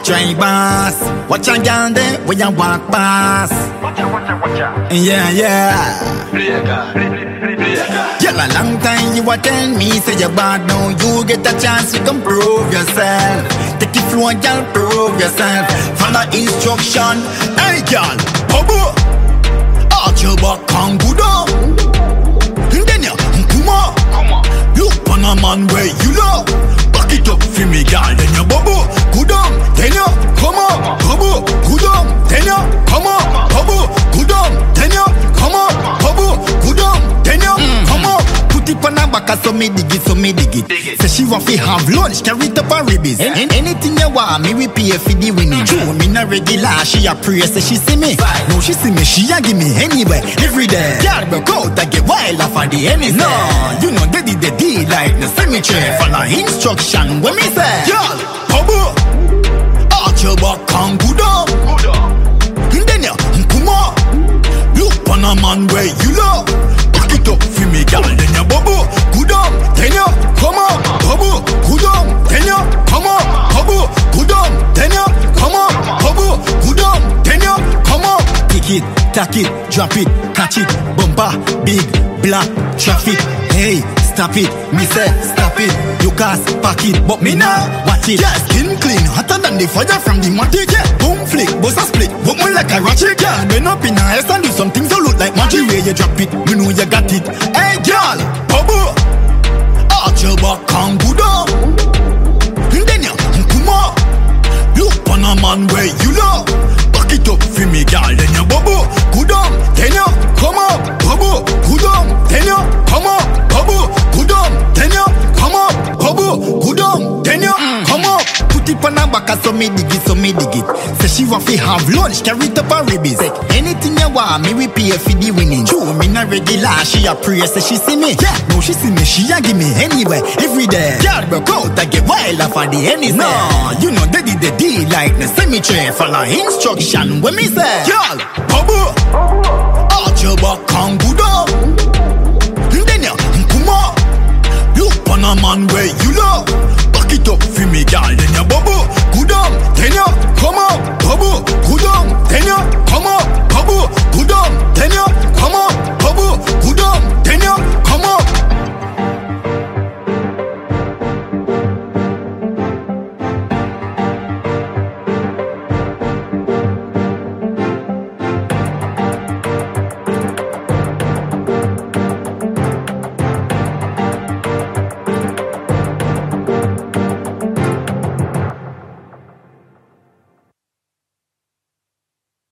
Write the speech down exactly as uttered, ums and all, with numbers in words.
Try boss, watch a girl there when you walk past. Watcha, watcha, watcha. Yeah, yeah. Breaker, breaker. Girl, a long time you a tell me say you bad now. You get a chance you can prove yourself. Take it flow and girl prove yourself. Follow instruction. Hey girl, bubble. Arch your back and go down. Then you come on, Come on. look on a man where you love. Back it up for me, girl. Then you bubble, go down. Then you come on, bubble, go down. Then you come on, bubble, go down. Then you come on, bubble, go down. Then you come on. Put it on her back, so me dig it, so me dig it. Dig it. Say she want fi have lunch, carry it up her ribbies. An- anything you want, me we pay for the winning. True, me not regular, she a pray, say she see me. No, she see me, she a give me anywhere, every day. Girl, broke out, I get wild off of the enemy. No, you know they did the deal like the cemetery. Follow instruction, when me say, girl, bubble, arch your back and go down. Good on. Then you come on, look on a man where you love. Back it up for me, girl. Then you bubble, go down. Then you come on, bubble, go down. Then you come on, bubble, go down. Then you come on, bubble, go down. Then you come on. Kick it, tack it, drop it, catch it, bumper, big, black, traffic. Hey, stop it, me say stop it. You cast pack it, but me now watch it. Yeah, skin clean, hotter than the fire from the matic. Yeah, boom flick, bust a split, but more like a ratchet. Yeah, bend up in a house and do something so look like magic. Where you drop it, you know you got it. Hey, girl, bubble, arch your back and go down. Then you come on, look on a man where you love. Back it up for me, girl. Then you bubble, go down. Then you come on, bubble, go down. Then you come on, bubble, go down. Then you come on, bubble, go down. Then you come on. Put it on her back, so me dig it, so me dig it. Say she want fi have lunch, carry it up her ribbies. Anything you want, me we pay for the winning. True, me not regular, she a pray, say she see me. Yeah, no, she see me, she a give me anywhere, every day. Girl, broke out, I get wild off of the enemy. No, you know they did the deal like the cemetery. Follow instruction, when me say, girl, bubble, arch your back and go down. Then you come on, look on a man where you love. Back it up for me.